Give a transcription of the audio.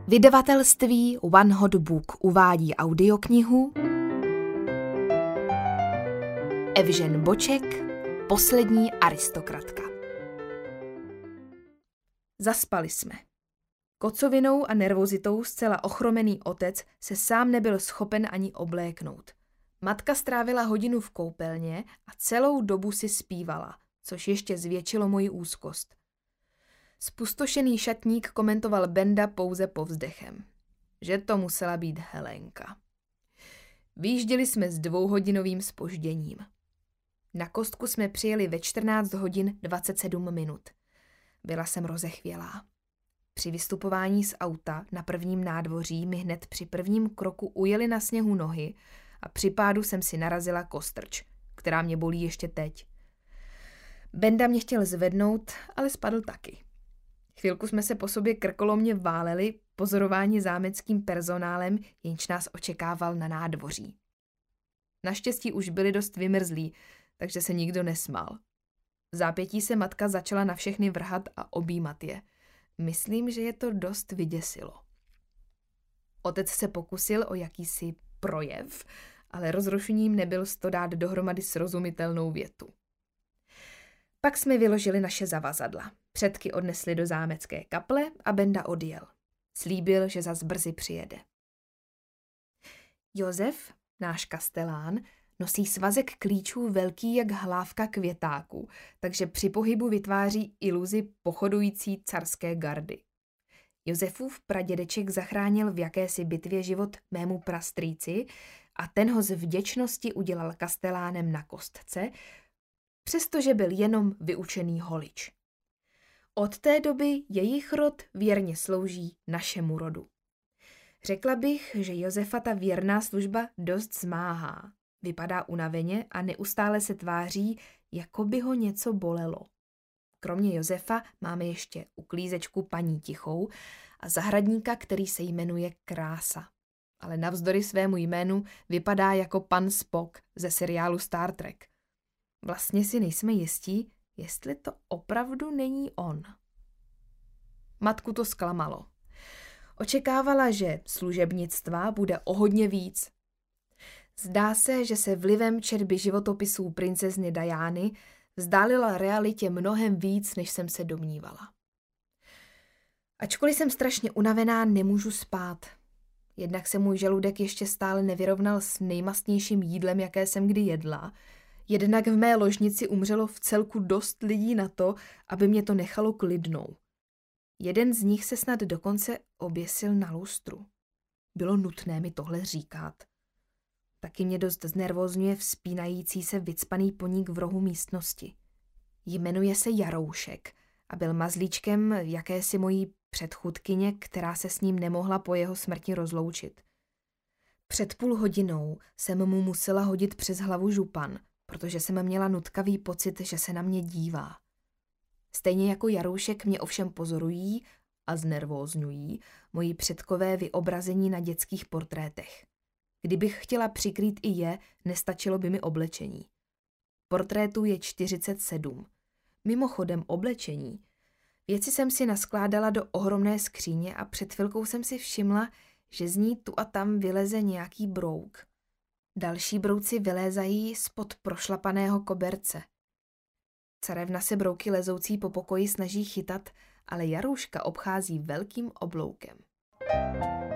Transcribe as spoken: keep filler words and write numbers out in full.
Vydavatelství One Hot Book uvádí audioknihu Evžen Boček, Poslední aristokratka. Zaspali jsme. Kocovinou a nervozitou zcela ochromený otec se sám nebyl schopen ani obléknout. Matka strávila hodinu v koupelně a celou dobu si zpívala, což ještě zvětšilo moji úzkost. Spustošený šatník komentoval Benda pouze povzdechem, že to musela být Helenka. Vyjížděli jsme s dvouhodinovým zpožděním. Na kostku jsme přijeli ve čtrnáct hodin dvacet sedm minut. Byla jsem rozechvělá. Při vystupování z auta na prvním nádvoří mi hned při prvním kroku ujeli na sněhu nohy a při pádu jsem si narazila kostrč, která mě bolí ještě teď. Benda mě chtěl zvednout, ale spadl taky. Chvilku jsme se po sobě krkolomně váleli, pozorováni zámeckým personálem, jenž nás očekával na nádvoří. Naštěstí už byli dost vymrzlí, takže se nikdo nesmál. V zápětí se matka začala na všechny vrhat a objímat je. Myslím, že je to dost vyděsilo. Otec se pokusil o jakýsi projev, ale rozrušením nebyl s to dát dohromady srozumitelnou větu. Pak jsme vyložili naše zavazadla. Předky odnesli do zámecké kaple a Benda odjel. Slíbil, že zas brzy přijede. Josef, náš kastelán, nosí svazek klíčů velký jak hlávka květáků, takže při pohybu vytváří iluzi pochodující carské gardy. Josefův pradědeček zachránil v jakési bitvě život mému prastrýci a ten ho z vděčnosti udělal kastelánem na kostce, přestože byl jenom vyučený holič. Od té doby jejich rod věrně slouží našemu rodu. Řekla bych, že Josefa ta věrná služba dost zmáhá. Vypadá unaveně a neustále se tváří, jako by ho něco bolelo. Kromě Josefa máme ještě uklízečku paní Tichou a zahradníka, který se jmenuje Krása. Ale navzdory svému jménu vypadá jako pan Spock ze seriálu Star Trek. Vlastně si nejsme jistí, jestli to opravdu není on. Matku to zklamalo. Očekávala, že služebnictva bude o hodně víc. Zdá se, že se vlivem četby životopisů princezny Diany vzdálila realitě mnohem víc, než jsem se domnívala. Ačkoliv jsem strašně unavená, nemůžu spát. Jednak se můj žaludek ještě stále nevyrovnal s nejmastnějším jídlem, jaké jsem kdy jedla. Jednak v mé ložnici umřelo v celku dost lidí na to, aby mě to nechalo klidnou. Jeden z nich se snad dokonce oběsil na lustru. Bylo nutné mi tohle říkat. Taky mě dost znervózňuje vzpínající se vycpaný poník v rohu místnosti. Jmenuje se Jaroušek a byl mazlíčkem jakési mojí předchůdkyně, která se s ním nemohla po jeho smrti rozloučit. Před půl hodinou jsem mu musela hodit přes hlavu župan, protože jsem měla nutkavý pocit, že se na mě dívá. Stejně jako Jaroušek mě ovšem pozorují a znervózňují moji předkové vyobrazení na dětských portrétech. Kdybych chtěla přikrýt i je, nestačilo by mi oblečení. Portrétů je čtyřicet sedm. Mimochodem oblečení. Věci jsem si naskládala do ohromné skříně a před chvilkou jsem si všimla, že z ní tu a tam vyleze nějaký brouk. Další brouci vylézají spod prošlapaného koberce. Carevna se brouky lezoucí po pokoji snaží chytat, ale Jarouška obchází velkým obloukem.